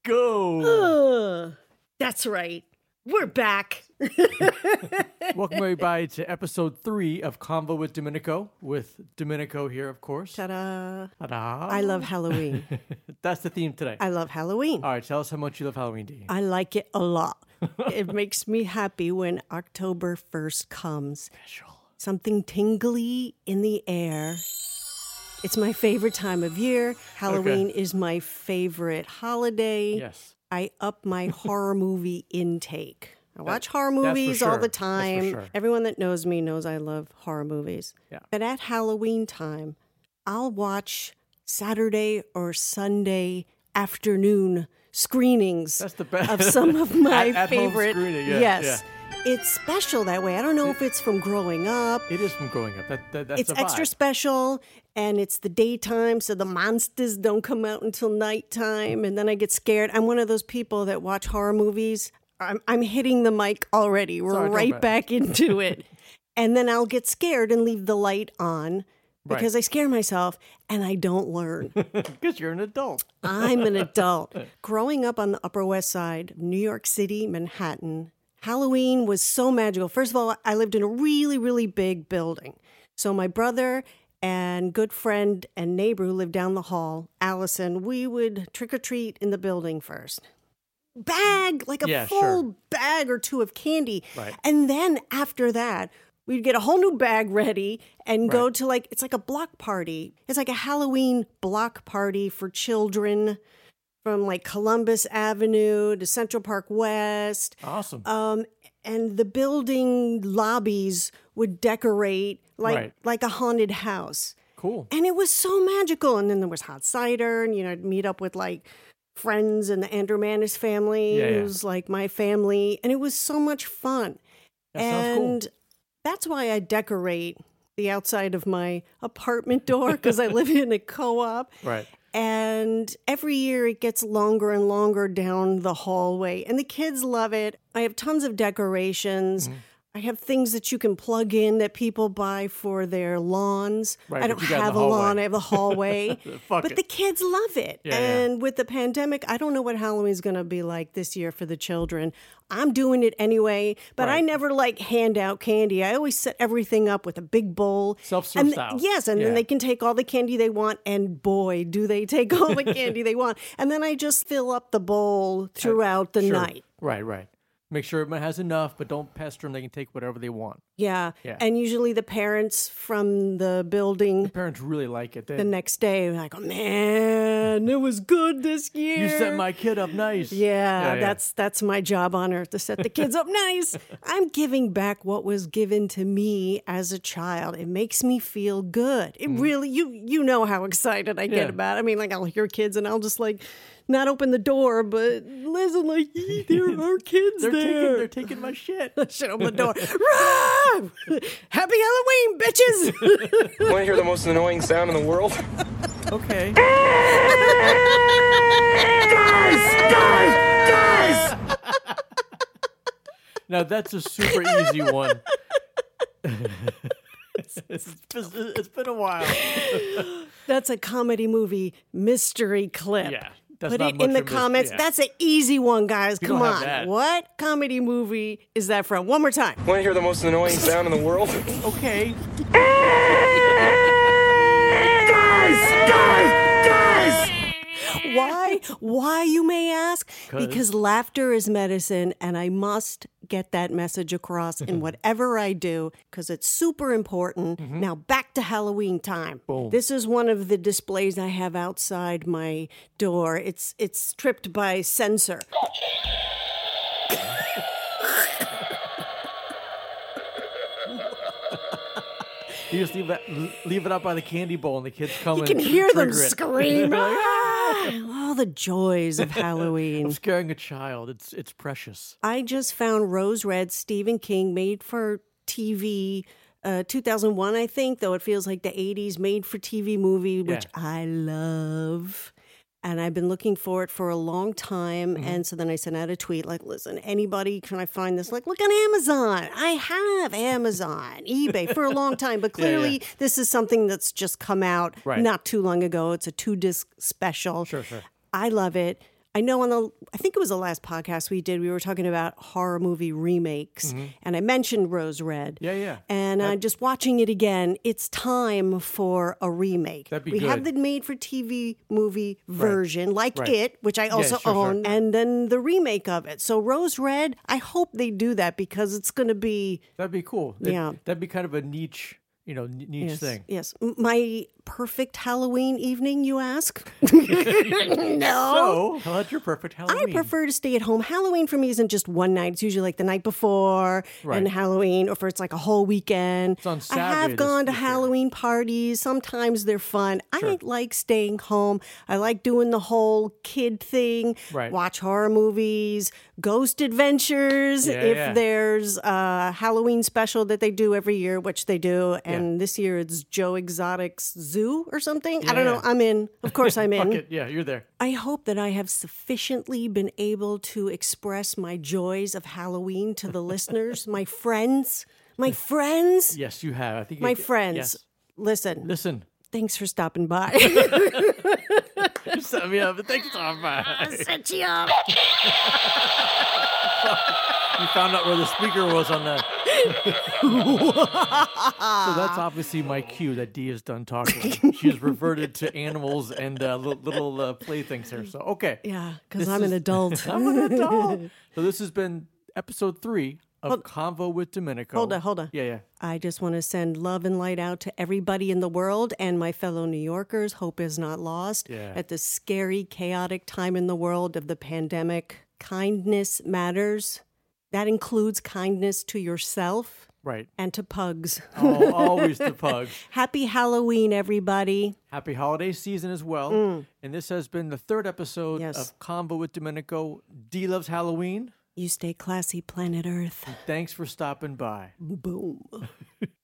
go. That's right. We're back. Welcome everybody to episode 3 of Convo with Domenico. With Domenico here, of course. Ta-da. Ta-da. I love Halloween. That's the theme today. I love Halloween. All right, tell us how much you love Halloween, Dee. I like it a lot. It makes me happy when October 1st comes. Special. Something tingly in the air. It's my favorite time of year. Halloween is my favorite holiday. Yes. I up my horror movie intake. I watch horror movies sure. all the That's for time. sure. Everyone that knows me knows I love horror movies. Yeah. But at Halloween time, I'll watch Saturday or Sunday afternoon screenings That's the best. of some of my At-home favorite. screening, yeah, Yes. It's special that way. I don't know if it's from growing up. It is from growing up. That's It's a vibe. extra special, and it's the daytime, so the monsters don't come out until nighttime, and then I get scared. I'm one of those people that watch horror movies. I'm hitting the mic already. We're Sorry, right don't back into it. And then I'll get scared and leave the light on because I scare myself, and I don't learn. Because you're an adult. I'm an adult. Growing up on the Upper West Side, New York City, Manhattan, Halloween was so magical. First of all, I lived in a really, really big building. So my brother and good friend and neighbor who lived down the hall, Allison, we would trick or treat in the building first. Bag, like a full bag or two of candy. Right. And then after that, we'd get a whole new bag ready and go to it's like a block party. It's like a Halloween block party for children. From like Columbus Avenue to Central Park West. Awesome. And the building lobbies would decorate like a haunted house. Cool. And it was so magical. And then there was hot cider, and I'd meet up with like friends and the Andromanis family, who's like my family, and it was so much fun. That sounds cool. And that's why I decorate the outside of my apartment door because I live in a co-op. Right. And every year it gets longer and longer down the hallway. And the kids love it. I have tons of decorations. I have things that you can plug in that people buy for their lawns. Right, I don't have a lawn. I have a hallway. But the kids love it. And with the pandemic, I don't know what Halloween's going to be like this year for the children. I'm doing it anyway, but I never hand out candy. I always set everything up with a big bowl. Self-serve style. Yes, and then they can take all the candy they want, and boy, do they take all the candy they want. And then I just fill up the bowl throughout the night. Right. Make sure everyone has enough, but don't pester them. They can take whatever they want. Yeah. And usually the parents from the building... The parents really like it. The next day, like, oh, man, it was good this year. You set my kid up nice. Yeah. That's my job on earth, to set the kids up nice. I'm giving back what was given to me as a child. It makes me feel good. It really, you know how excited I get about it. I mean, like, I'll hear kids and I'll just not open the door, but listen, there are kids there. They're taking my shit. Shut open the door. Rob! Happy Halloween, bitches! Want to hear the most annoying sound in the world? Okay. Guys! Now that's a super easy one. It's been a while. That's a comedy movie mystery clip. Yeah. That's Put not it much in the of this, comments. yeah. That's an easy one, guys. We Come don't have on. that. What comedy movie is that from? One more time. Want to hear the most annoying sound in the world? Okay. Guys! Why? Why, you may ask? Because laughter is medicine, and I must get that message across in whatever I do, because it's super important. Now, back to Halloween time. Boom. This is one of the displays I have outside my door. It's stripped by censor. You just leave it up by the candy bowl, and the kids come You and can hear them trigger it. scream. All the joys of Halloween. I'm scaring a child. It's precious. I just found Rose Red, Stephen King, made for TV, 2001, I think, though it feels like the 80s, made for TV movie, which I love. And I've been looking for it for a long time. And so then I sent out a tweet like, listen, anybody, can I find this? Like, look on Amazon. I have Amazon, eBay for a long time. But clearly this is something that's just come out not too long ago. It's a 2-disc special. Sure. I love it. I know I think it was the last podcast we did, we were talking about horror movie remakes, and I mentioned Rose Red. Yeah. And just watching it again, it's time for a remake. That'd be we good. have the made-for-TV movie version, like Right. It, which I also own, sure. and then the remake of it. So Rose Red, I hope they do that because it's going to be That'd be cool. Yeah. That'd be kind of a niche, niche thing. Yes. My perfect Halloween evening, you ask? No. So, how's your perfect Halloween? I prefer to stay at home. Halloween for me isn't just one night. It's usually like the night before Right. and Halloween, or if it's like a whole weekend. It's on I Saturday have gone to this year. Halloween parties. Sometimes they're fun. Sure. I like staying home. I like doing the whole kid thing. Right. Watch horror movies, ghost adventures. Yeah, if yeah. there's a Halloween special that they do every year, which they do. And this year it's Joe Exotic's Zoo or something. I don't know. Yeah. I'm in. Of course I'm in. Fuck it. Yeah, you're there. I hope that I have sufficiently been able to express my joys of Halloween to the listeners, my friends. Yes, you have. I think My you- friends. Yes. Listen, thanks for stopping by. You set me up. Thanks so much. Set you up. You found out where the speaker was on that. So that's obviously my cue that Dee is done talking. She has reverted to animals and little playthings here. So, okay. Yeah, because This I'm an is- adult. I'm an adult. So this has been episode 3 of Convo with Domenico. Hold on. Yeah. I just want to send love and light out to everybody in the world and my fellow New Yorkers. Hope is not lost Yeah. at this scary, chaotic time in the world of the pandemic. Kindness matters. That includes kindness to yourself Right. and to pugs. Oh, always the pugs. Happy Halloween, everybody. Happy holiday season as well. And this has been the 3rd episode Yes. of Convo with Domenico. Dee loves Halloween. You stay classy, planet Earth. Thanks for stopping by. Boom.